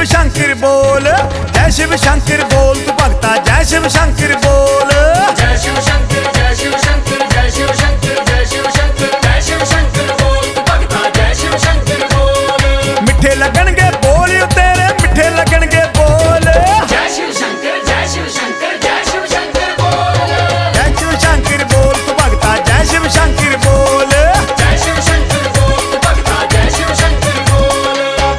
शंकर बोल, जय शिव शंकर बोल, तू भगता जय शिव शंकर बोल। जय शिव शंकर, जय शिव शंकर, जय शिव शंकर, जय शिव शंकर, जय शिव शंकर बोल, तू भगता जय शिव शंकर बोल। मिठे लगणगे बोल तेरे, मिठे लगणगे बोल। जय शिव शंकर, जय शिव शंकर, जय शिव शंकर बोल। जय शिव शंकर बोल, तू भगता जय शिव शंकर बोल। जय शिव शंकर बोल, तू भगता जय शिव शंकर बोल।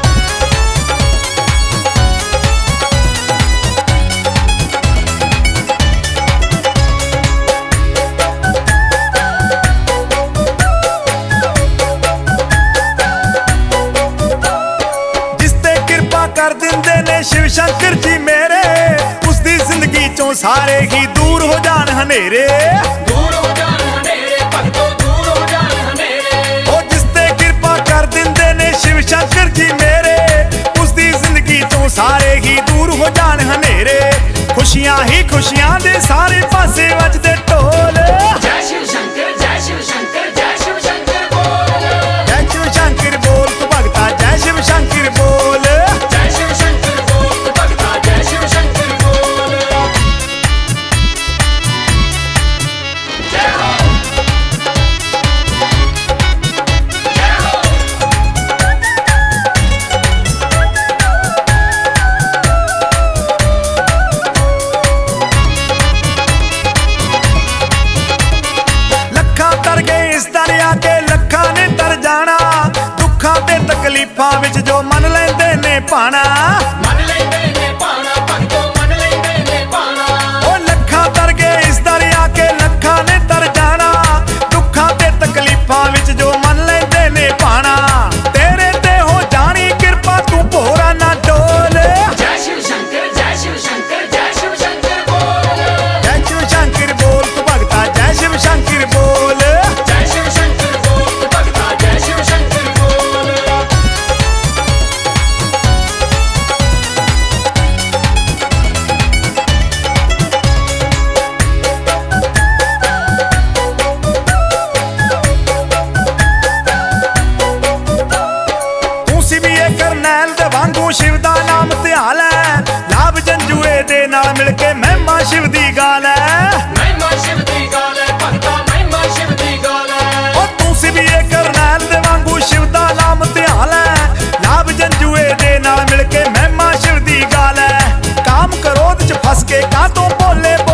कर दिंदे ने शिव शंकर जी मेरे, उसदी जिंदगी चों सारे ही दूर हो जान हनेरे। दूर हो जान हनेरे भगतों, दूर हो जान हनेरे। ओ जिस ते कृपा कर दिंदे ने शिव शंकर जी मेरे, उसदी जिंदगी चों सारे ही दूर हो जान हनेरे। खुशियां ही खुशियां दे सारे पासे वजदे ढोल। जय शिव शंकर, जय शिव शंकर, जय शिव शंकर बोल। जय शिव शंकर बोल, तू भगता जय शिव शंकर बोल। जय शिव शंकर बोल, तू भगता जय शिव शंकर बोल। जय हो, जय हो। लखा तर गए इस दरिया के, लखा ने तर जाना। दुखा ते तकलीफां विच जो मन लेंदे ने पाना। मन लेंदे ने पाना भगतों, मन लेंदे ने पाना। ओ लखा तर गए इस दरिया के, लखा ने तर जाना। दुखा ते तकलीफां विच जो मन लेंदे ने पाना। तेरे ते हो जानी कृपा, तू भोरा ना डोल। जय शिव शंकर, जय शिव शंकर, जय शिव शंकर बोल। जय शिव शंकर बोल, तू भगता जय शिव शंकर बोल। जय शिव शंकर बोल, तू भगता जय शिव शंकर बोल। तू सिविए करनैल दे वांगू शिव दा नाम ध्याल है। लाभ जंजुए दे नाल मिल के महिमा शिव दी गाल है। महिमा शिव दी गाल है भगता, महिमा शिव दी गाल है। ओ तू सिविए करनैल दे वांगू शिव दा नाम ध्याल है। लाभ जंजुए दे नाल मिल के महिमा शिव दी गाल है। काम क्रोध च फस के कातों भोले